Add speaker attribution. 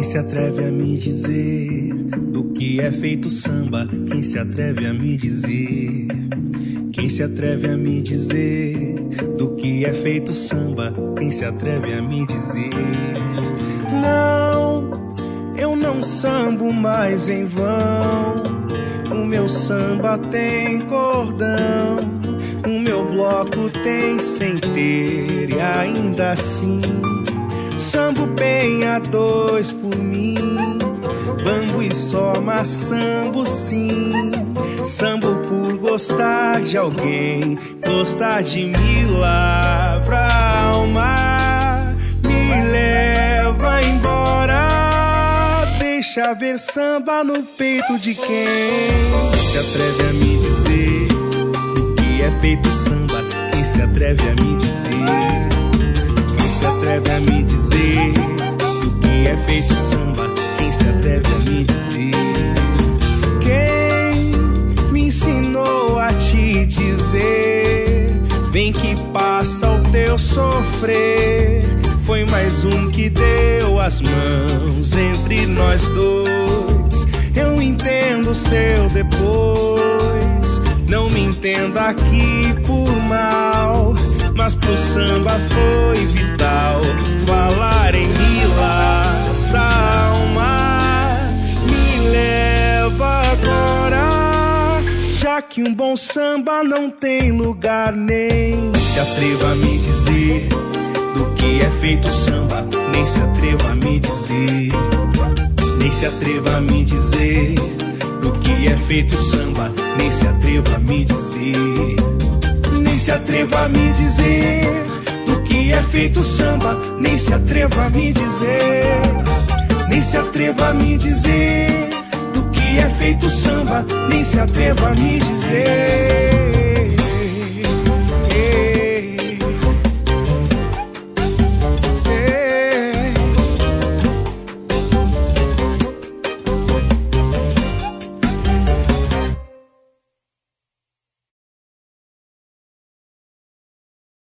Speaker 1: Quem se atreve a me dizer do que é feito samba? Quem se atreve a me dizer? Quem se atreve a me dizer do que é feito samba? Quem se atreve a me dizer? Não, eu não sambo mais em vão. O meu samba tem cordão, o meu bloco tem sem ter, e ainda assim sambo bem a dois por mim. Bambo e só, mas sambo sim. Sambo por gostar de alguém, gostar de mim. Lavra a alma, me leva embora. Deixa ver samba no peito de quem se atreve a me dizer o que é feito samba. Quem se atreve a me dizer? Quem se atreve a me dizer o que é feito samba? Quem se atreve a me dizer? Quem me ensinou a te dizer vem que passa o teu sofrer? Foi mais um que deu as mãos entre nós dois. Eu entendo o seu depois, não me entenda aqui por mal, mas pro samba foi vital falar em Milas. A alma me leva agora, já que um bom samba não tem lugar. Nem se atreva a me dizer do que é feito samba, nem se atreva a me dizer. Nem se atreva a me dizer do que é feito samba, nem se atreva a me dizer. Nem se atreva a me dizer do que é feito samba, nem se atreva a me dizer. Nem se atreva a me dizer do que é feito samba, nem se atreva a me dizer.